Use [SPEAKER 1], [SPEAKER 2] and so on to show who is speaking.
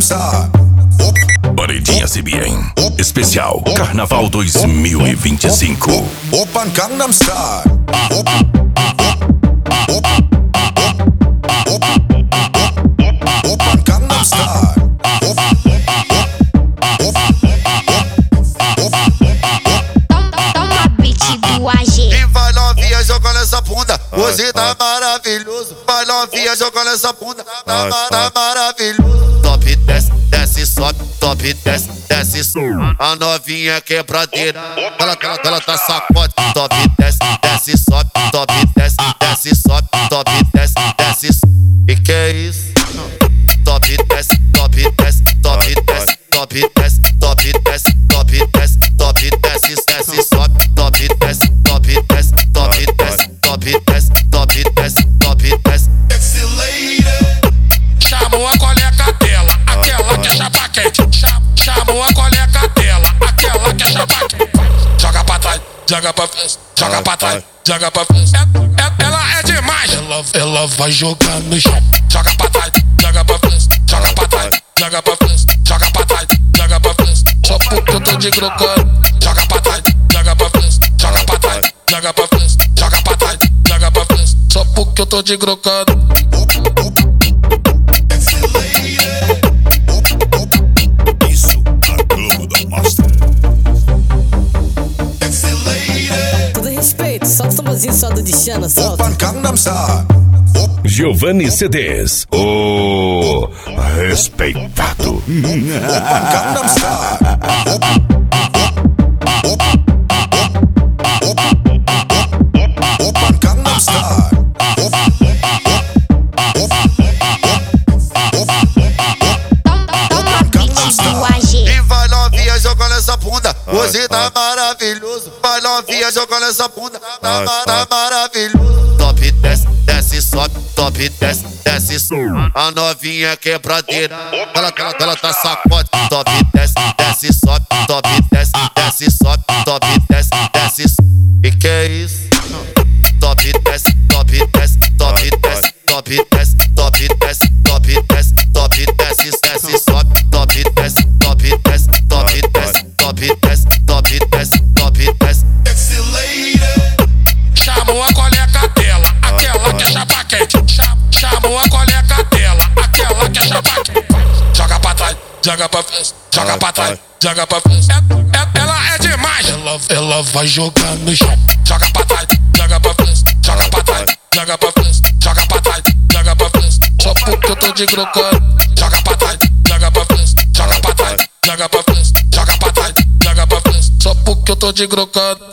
[SPEAKER 1] Style.
[SPEAKER 2] Paredinha CBN Especial Carnaval 2025.
[SPEAKER 1] Oppan Gangnam Style. Oppan Gangnam Style.
[SPEAKER 3] Toma beat do AG.
[SPEAKER 4] E vai novinha jogando essa bunda, hoje tá maravilhoso. Vai novinha jogando essa bunda, tá maravilhoso. Top desce, desce, sobe, top desce, desce, sobe. A novinha quebradeira, ela tá sacode. Top desce, desce, sobe, top desce, desce, sobe, top desce, desce. E que é isso? Top desce, top desce, top desce, top desce, top desce, top desce, top desce, desce, sobe, top desce, top desce, top desce, top desce, top desce, top desce.
[SPEAKER 5] Chamou a colega dela, aquela que é chapa quente. Chamou a colega dela, aquela que é chapa quente. Joga pra trás, joga pra frente, joga pra trás, joga pra frente. Ela é demais, ela vai jogar no chão. Joga pra trás, joga pra frente, joga pra trás, joga pra frente, joga pra trás, joga pra frente. Só porque eu tô de grocando. Joga pra trás, joga pra frente, joga pra trás, joga pra frente, joga pra trás, joga pra frente. Só porque eu tô de grocando.
[SPEAKER 2] Isso na Globo da Master.
[SPEAKER 6] Todo respeito, solta o tamborzinho só do Dixana, solta.
[SPEAKER 1] Oppan Gangnam Style.
[SPEAKER 2] Giovanni CDs, o respeitado.
[SPEAKER 1] Oppan Gangnam Style. Oppan Gangnam Style.
[SPEAKER 3] Toma beat do AG.
[SPEAKER 4] E vai novinha jogando essa bunda, hoje tá maravilhoso. Vai novinha jogando essa bunda, tá maravilhoso. Top desce, desce, sobe, top desce, desce, sobe. A novinha quebradeira, ela tá sacode. Top desce, desce, sobe, top desce, desce, sobe, top desce, desce. E que é isso? Top desce, top desce, top desce, top desce, top desce, top desce, top desce, desce, sobe, top desce, top desce, top desce, top desce, top desce, top desce.
[SPEAKER 5] Chamou a colega dela, aquela que é chapa quente. Chamou a colega dela, aquela que é chapa quente. Joga pra trás, joga pra frente, joga pra trás, joga pra frente. Ela é demais, ela vai jogar no chão. Joga pra trás, joga pra frente, joga pra trás, joga pra frente, joga pra trás, joga pra frente. Só porque eu tô de grocando. Joga pra trás, joga pra frente, joga pra trás, joga pra frente, joga pra trás, joga pra frente. Só porque eu tô de grocando.